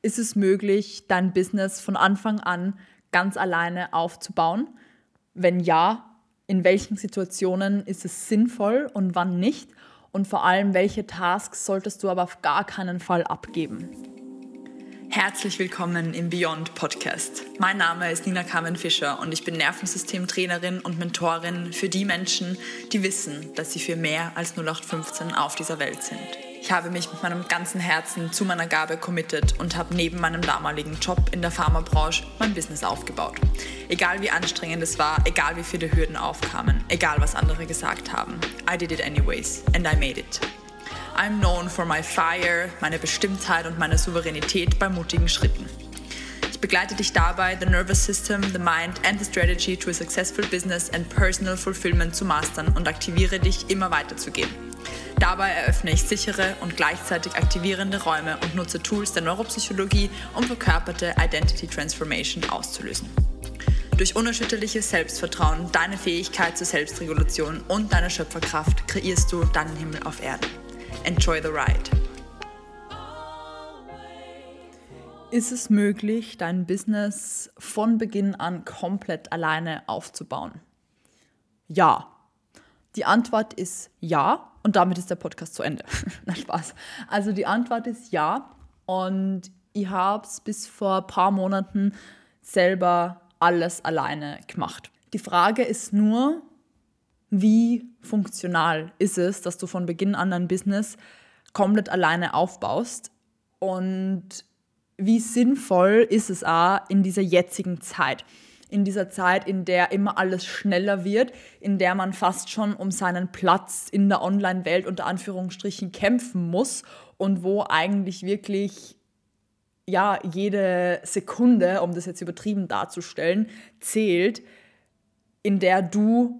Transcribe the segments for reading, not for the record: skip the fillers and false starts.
Ist es möglich, dein Business von Anfang an ganz alleine aufzubauen? Wenn ja, in welchen Situationen ist es sinnvoll und wann nicht? Und vor allem, welche Tasks solltest du aber auf gar keinen Fall abgeben? Herzlich willkommen im Beyond Podcast. Mein Name ist Nina Carmen Fischer und ich bin Nervensystemtrainerin und Mentorin für die Menschen, die wissen, dass sie für mehr als 0815 auf dieser Welt sind. Ich habe mich mit meinem ganzen Herzen zu meiner Gabe committed und habe neben meinem damaligen Job in der Pharmabranche mein Business aufgebaut. Egal wie anstrengend es war, egal wie viele Hürden aufkamen, egal was andere gesagt haben. I did it anyways and I made it. I'm known for my fire, meine Bestimmtheit und meine Souveränität bei mutigen Schritten. Ich begleite dich dabei, the nervous system, the mind and the strategy to a successful business and personal fulfillment zu mastern und aktiviere dich, immer weiterzugehen. Dabei eröffne ich sichere und gleichzeitig aktivierende Räume und nutze Tools der Neuropsychologie, um verkörperte Identity Transformation auszulösen. Durch unerschütterliches Selbstvertrauen, deine Fähigkeit zur Selbstregulation und deine Schöpferkraft kreierst du deinen Himmel auf Erden. Enjoy the ride. Ist es möglich, dein Business von Beginn an komplett alleine aufzubauen? Ja. Die Antwort ist ja und damit ist der Podcast zu Ende. Na, Spaß. Also die Antwort ist ja und ich habe es bis vor ein paar Monaten selber alles alleine gemacht. Die Frage ist nur, wie funktional ist es, dass du von Beginn an dein Business komplett alleine aufbaust und wie sinnvoll ist es auch in dieser jetzigen Zeit. In dieser Zeit, in der immer alles schneller wird, in der man fast schon um seinen Platz in der Online-Welt unter Anführungsstrichen kämpfen muss und wo eigentlich wirklich jede Sekunde, um das jetzt übertrieben darzustellen, zählt, in der du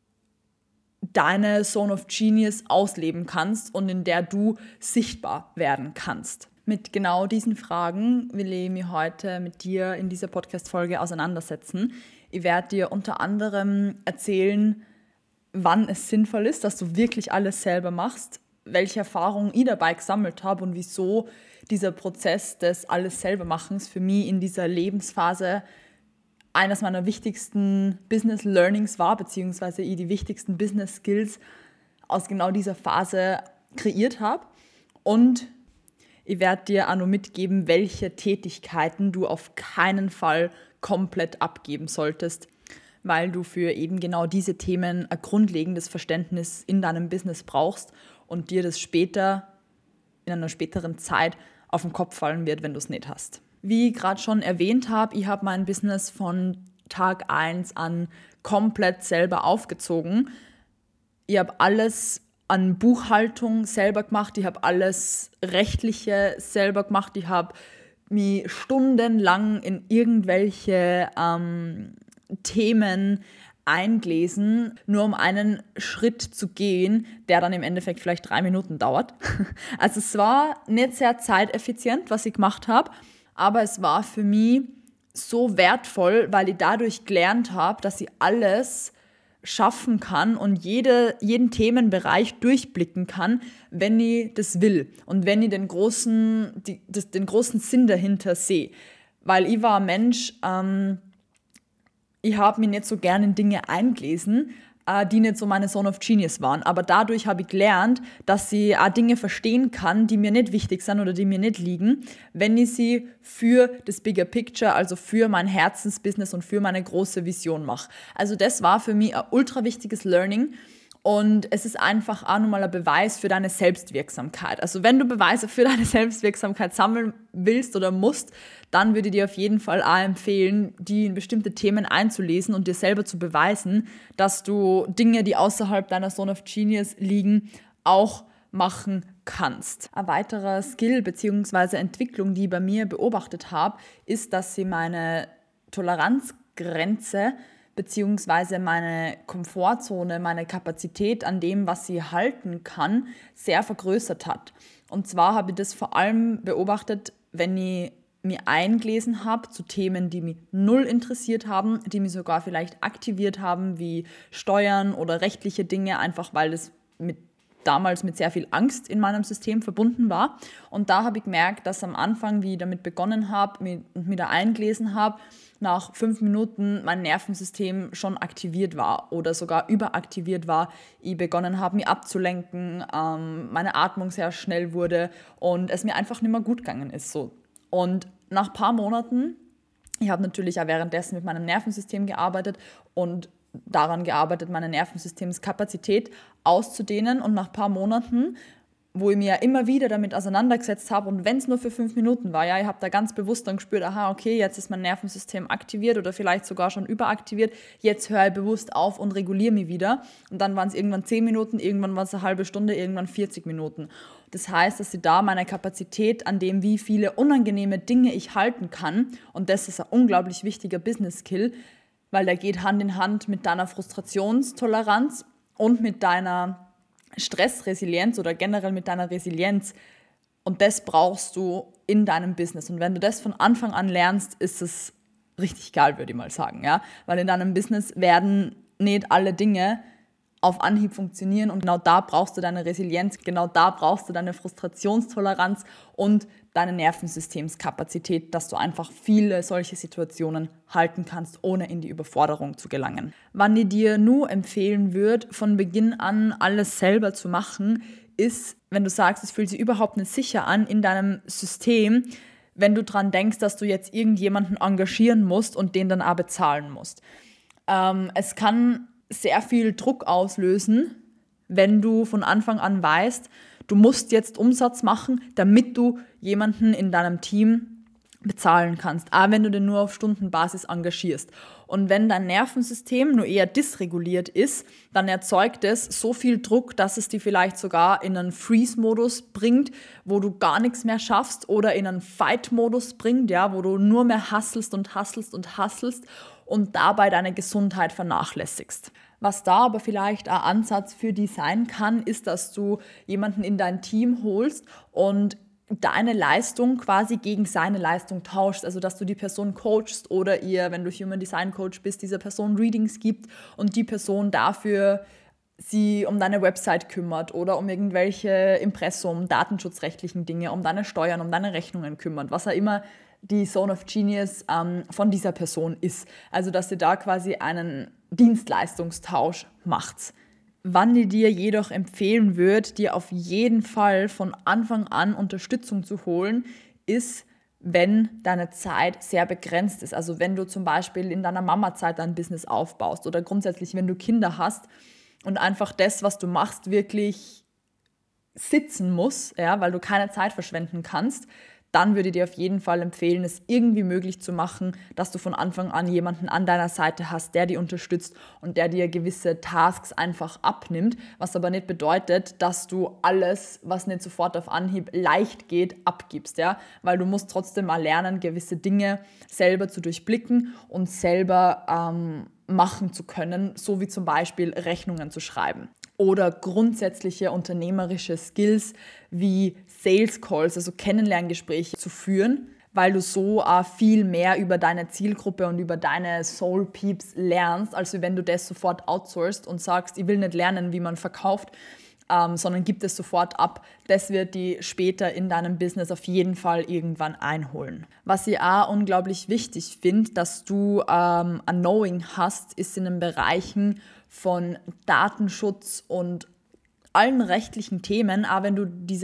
deine Zone of Genius ausleben kannst und in der du sichtbar werden kannst. Mit genau diesen Fragen will ich mich heute mit dir in dieser Podcast-Folge auseinandersetzen. Ich werde dir unter anderem erzählen, wann es sinnvoll ist, dass du wirklich alles selber machst, welche Erfahrungen ich dabei gesammelt habe und wieso dieser Prozess des alles selber Machens für mich in dieser Lebensphase eines meiner wichtigsten Business Learnings war, beziehungsweise ich die wichtigsten Business Skills aus genau dieser Phase kreiert habe. Und ich werde dir auch noch mitgeben, welche Tätigkeiten du auf keinen Fall komplett abgeben solltest, weil du für eben genau diese Themen ein grundlegendes Verständnis in deinem Business brauchst und dir das später, in einer späteren Zeit, auf den Kopf fallen wird, wenn du es nicht hast. Wie ich gerade schon erwähnt habe, ich habe mein Business von Tag 1 an komplett selber aufgezogen. Ich habe alles an Buchhaltung selber gemacht, ich habe alles Rechtliche selber gemacht, ich habe mich stundenlang in irgendwelche Themen eingelesen, nur um einen Schritt zu gehen, der dann im Endeffekt vielleicht 3 Minuten dauert. Also es war nicht sehr zeiteffizient, was ich gemacht habe, aber es war für mich so wertvoll, weil ich dadurch gelernt habe, dass ich alles schaffen kann und jeden Themenbereich durchblicken kann, wenn ich das will und wenn ich den großen Sinn dahinter sehe. Weil ich war ein Mensch, ich habe mich nicht so gerne in Dinge eingelesen, die nicht so meine Zone of Genius waren. Aber dadurch habe ich gelernt, dass ich auch Dinge verstehen kann, die mir nicht wichtig sind oder die mir nicht liegen, wenn ich sie für das Bigger Picture, also für mein Herzensbusiness und für meine große Vision mache. Also das war für mich ein ultra wichtiges Learning. Und es ist einfach auch nochmal ein Beweis für deine Selbstwirksamkeit. Also wenn du Beweise für deine Selbstwirksamkeit sammeln willst oder musst, dann würde ich dir auf jeden Fall auch empfehlen, die in bestimmte Themen einzulesen und dir selber zu beweisen, dass du Dinge, die außerhalb deiner Zone of Genius liegen, auch machen kannst. Ein weiterer Skill bzw. Entwicklung, die ich bei mir beobachtet habe, ist, dass sie meine Toleranzgrenze beziehungsweise meine Komfortzone, meine Kapazität an dem, was sie halten kann, sehr vergrößert hat. Und zwar habe ich das vor allem beobachtet, wenn ich mir eingelesen habe zu Themen, die mich null interessiert haben, die mich sogar vielleicht aktiviert haben, wie Steuern oder rechtliche Dinge, einfach weil es mit damals mit sehr viel Angst in meinem System verbunden war. Und da habe ich gemerkt, dass am Anfang, wie ich damit begonnen habe und mich da eingelesen habe, nach 5 Minuten mein Nervensystem schon aktiviert war oder sogar überaktiviert war. Ich begonnen habe, mich abzulenken, meine Atmung sehr schnell wurde und es mir einfach nicht mehr gut gegangen ist. So. Und nach ein paar Monaten, ich habe natürlich auch währenddessen mit meinem Nervensystem gearbeitet und daran gearbeitet, meine Nervensystemskapazität auszudehnen. Und nach ein paar Monaten, wo ich mich ja immer wieder damit auseinandergesetzt habe und wenn es nur für 5 Minuten war, ja, ich habe da ganz bewusst dann gespürt, aha, okay, jetzt ist mein Nervensystem aktiviert oder vielleicht sogar schon überaktiviert, jetzt höre ich bewusst auf und reguliere mich wieder. Und dann waren es irgendwann 10 Minuten, irgendwann war es eine halbe Stunde, irgendwann 40 Minuten. Das heißt, dass ich da meine Kapazität an dem, wie viele unangenehme Dinge ich halten kann, und das ist ein unglaublich wichtiger Business-Skill, weil der geht Hand in Hand mit deiner Frustrationstoleranz und mit deiner Stressresilienz oder generell mit deiner Resilienz. Und das brauchst du in deinem Business. Und wenn du das von Anfang an lernst, ist es richtig geil, würde ich mal sagen. Ja? Weil in deinem Business werden nicht alle Dinge auf Anhieb funktionieren und genau da brauchst du deine Resilienz, genau da brauchst du deine Frustrationstoleranz und deine Nervensystemskapazität, dass du einfach viele solche Situationen halten kannst, ohne in die Überforderung zu gelangen. Wann ich dir nur empfehlen würde, von Beginn an alles selber zu machen, ist, wenn du sagst, es fühlt sich überhaupt nicht sicher an in deinem System, wenn du dran denkst, dass du jetzt irgendjemanden engagieren musst und den dann auch bezahlen musst. Es kann sehr viel Druck auslösen, wenn du von Anfang an weißt, du musst jetzt Umsatz machen, damit du jemanden in deinem Team bezahlen kannst, auch wenn du den nur auf Stundenbasis engagierst. Und wenn dein Nervensystem nur eher dysreguliert ist, dann erzeugt es so viel Druck, dass es dich vielleicht sogar in einen Freeze-Modus bringt, wo du gar nichts mehr schaffst, oder in einen Fight-Modus bringt, ja, wo du nur mehr hustlest und dabei deine Gesundheit vernachlässigst. Was da aber vielleicht ein Ansatz für dich sein kann, ist, dass du jemanden in dein Team holst und deine Leistung quasi gegen seine Leistung tauschst. Also, dass du die Person coachst oder ihr, wenn du Human Design Coach bist, dieser Person Readings gibt und die Person dafür sie um deine Website kümmert oder um irgendwelche Impressum, datenschutzrechtlichen Dinge, um deine Steuern, um deine Rechnungen kümmert, was auch immer die Zone of Genius von dieser Person ist. Also, dass ihr da quasi einen Dienstleistungstausch macht. Wann ich dir jedoch empfehlen würde, dir auf jeden Fall von Anfang an Unterstützung zu holen, ist, wenn deine Zeit sehr begrenzt ist. Also wenn du zum Beispiel in deiner Mama-Zeit dein Business aufbaust oder grundsätzlich, wenn du Kinder hast und einfach das, was du machst, wirklich sitzen muss, ja, weil du keine Zeit verschwenden kannst, dann würde ich dir auf jeden Fall empfehlen, es irgendwie möglich zu machen, dass du von Anfang an jemanden an deiner Seite hast, der dich unterstützt und der dir gewisse Tasks einfach abnimmt, was aber nicht bedeutet, dass du alles, was nicht sofort auf Anhieb leicht geht, abgibst, ja, weil du musst trotzdem mal lernen, gewisse Dinge selber zu durchblicken und selber machen zu können, so wie zum Beispiel Rechnungen zu schreiben. Oder grundsätzliche unternehmerische Skills wie Sales Calls, also Kennenlerngespräche zu führen, weil du so viel mehr über deine Zielgruppe und über deine Soul Peeps lernst, als wenn du das sofort outsourcest und sagst, ich will nicht lernen, wie man verkauft, sondern gib es sofort ab. Das wird die später in deinem Business auf jeden Fall irgendwann einholen. Was ich auch unglaublich wichtig finde, dass du ein Knowing hast, ist in den Bereichen von Datenschutz und allen rechtlichen Themen, aber wenn du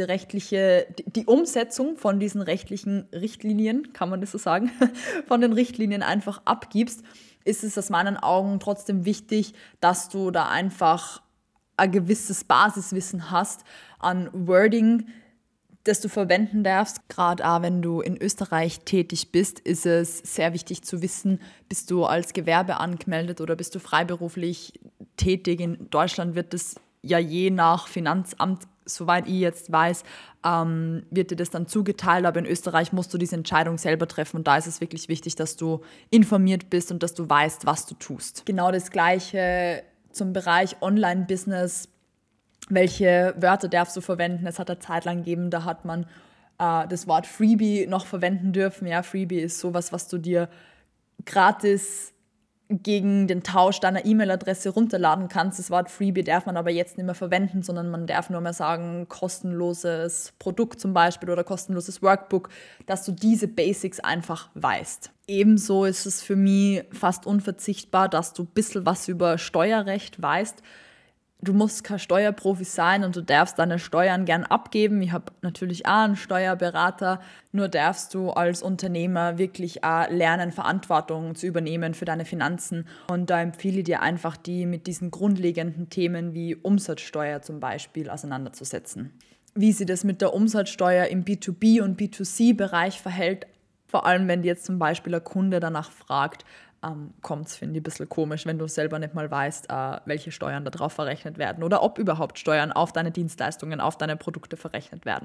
die Umsetzung von diesen rechtlichen Richtlinien, kann man das so sagen, von den Richtlinien einfach abgibst, ist es aus meinen Augen trotzdem wichtig, dass du da einfach ein gewisses Basiswissen hast an Wording, das du verwenden darfst. Gerade auch wenn du in Österreich tätig bist, ist es sehr wichtig zu wissen, bist du als Gewerbe angemeldet oder bist du freiberuflich tätig. In Deutschland wird das ja je nach Finanzamt, soweit ich jetzt weiß, wird dir das dann zugeteilt, aber in Österreich musst du diese Entscheidung selber treffen und da ist es wirklich wichtig, dass du informiert bist und dass du weißt, was du tust. Genau das Gleiche zum Bereich Online-Business. Welche Wörter darfst du verwenden? Es hat eine Zeit lang gegeben, da hat man das Wort Freebie noch verwenden dürfen. Ja, Freebie ist sowas, was du dir gratis gegen den Tausch deiner E-Mail-Adresse runterladen kannst. Das Wort Freebie darf man aber jetzt nicht mehr verwenden, sondern man darf nur mehr sagen, kostenloses Produkt zum Beispiel oder kostenloses Workbook, dass du diese Basics einfach weißt. Ebenso ist es für mich fast unverzichtbar, dass du ein bisschen was über Steuerrecht weißt. Du musst kein Steuerprofi sein und du darfst deine Steuern gern abgeben. Ich habe natürlich auch einen Steuerberater, nur darfst du als Unternehmer wirklich auch lernen, Verantwortung zu übernehmen für deine Finanzen. Und da empfehle ich dir einfach, die mit diesen grundlegenden Themen wie Umsatzsteuer zum Beispiel auseinanderzusetzen. Wie sich das mit der Umsatzsteuer im B2B- und B2C-Bereich verhält, vor allem wenn dir jetzt zum Beispiel ein Kunde danach fragt, kommt es, finde ich, ein bisschen komisch, wenn du selber nicht mal weißt, welche Steuern da drauf verrechnet werden oder ob überhaupt Steuern auf deine Dienstleistungen, auf deine Produkte verrechnet werden.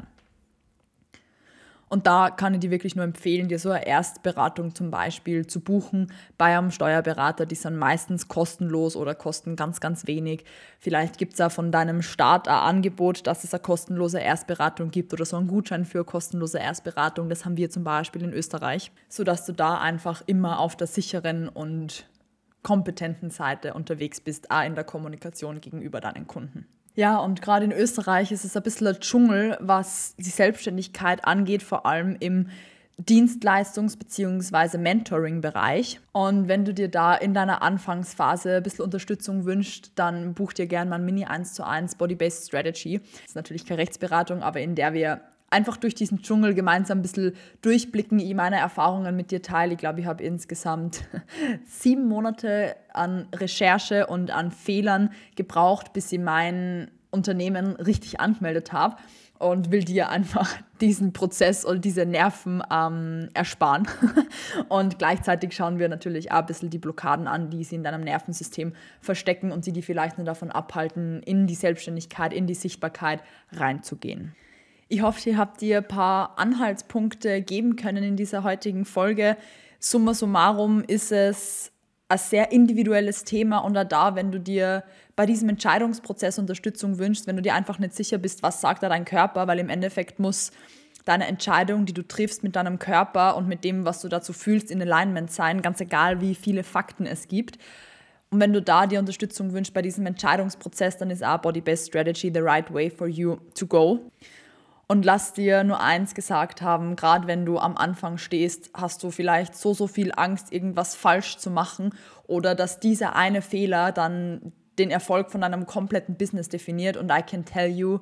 Und da kann ich dir wirklich nur empfehlen, dir so eine Erstberatung zum Beispiel zu buchen bei einem Steuerberater. Die sind meistens kostenlos oder kosten ganz, ganz wenig. Vielleicht gibt es ja von deinem Staat ein Angebot, dass es eine kostenlose Erstberatung gibt oder so einen Gutschein für kostenlose Erstberatung. Das haben wir zum Beispiel in Österreich, sodass du da einfach immer auf der sicheren und kompetenten Seite unterwegs bist, auch in der Kommunikation gegenüber deinen Kunden. Ja, und gerade in Österreich ist es ein bisschen ein Dschungel, was die Selbstständigkeit angeht, vor allem im Dienstleistungs- bzw. Mentoring-Bereich. Und wenn du dir da in deiner Anfangsphase ein bisschen Unterstützung wünschst, dann buch dir gerne mein Mini 1:1 Body-Based Strategy. Das ist natürlich keine Rechtsberatung, aber in der wir einfach durch diesen Dschungel gemeinsam ein bisschen durchblicken, ich meine Erfahrungen mit dir teile. Ich glaube, ich habe insgesamt 7 Monate an Recherche und an Fehlern gebraucht, bis ich mein Unternehmen richtig angemeldet habe und will dir einfach diesen Prozess oder diese Nerven ersparen. Und gleichzeitig schauen wir natürlich auch ein bisschen die Blockaden an, die sie in deinem Nervensystem verstecken und die vielleicht nur davon abhalten, in die Selbstständigkeit, in die Sichtbarkeit reinzugehen. Ich hoffe, ihr habt dir ein paar Anhaltspunkte geben können in dieser heutigen Folge. Summa summarum ist es ein sehr individuelles Thema und auch da, wenn du dir bei diesem Entscheidungsprozess Unterstützung wünschst, wenn du dir einfach nicht sicher bist, was sagt da dein Körper, weil im Endeffekt muss deine Entscheidung, die du triffst mit deinem Körper und mit dem, was du dazu fühlst, in Alignment sein, ganz egal, wie viele Fakten es gibt. Und wenn du da dir Unterstützung wünschst bei diesem Entscheidungsprozess, dann ist auch Body-Based Strategy the right way for you to go. Und lass dir nur eins gesagt haben, gerade wenn du am Anfang stehst, hast du vielleicht so viel Angst, irgendwas falsch zu machen oder dass dieser eine Fehler dann den Erfolg von deinem kompletten Business definiert. Und I can tell you,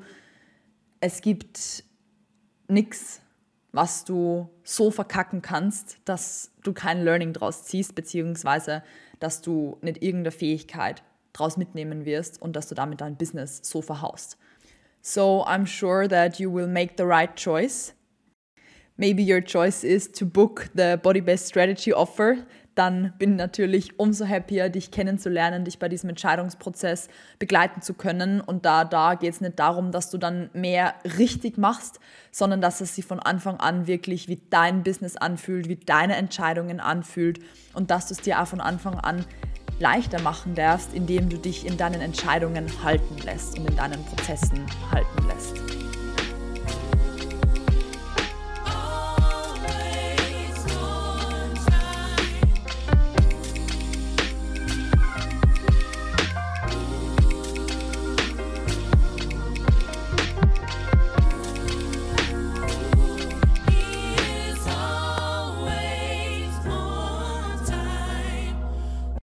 es gibt nichts, was du so verkacken kannst, dass du kein Learning draus ziehst, beziehungsweise dass du nicht irgendeine Fähigkeit draus mitnehmen wirst und dass du damit dein Business so verhaust. So I'm sure that you will make the right choice. Maybe your choice is to book the Body-Based Strategy Offer. Dann bin ich natürlich umso happier, dich kennenzulernen, dich bei diesem Entscheidungsprozess begleiten zu können. Und da geht es nicht darum, dass du dann mehr richtig machst, sondern dass es sich von Anfang an wirklich wie dein Business anfühlt, wie deine Entscheidungen anfühlt und dass du es dir auch von Anfang an leichter machen darfst, indem du dich in deinen Entscheidungen halten lässt und in deinen Prozessen halten lässt.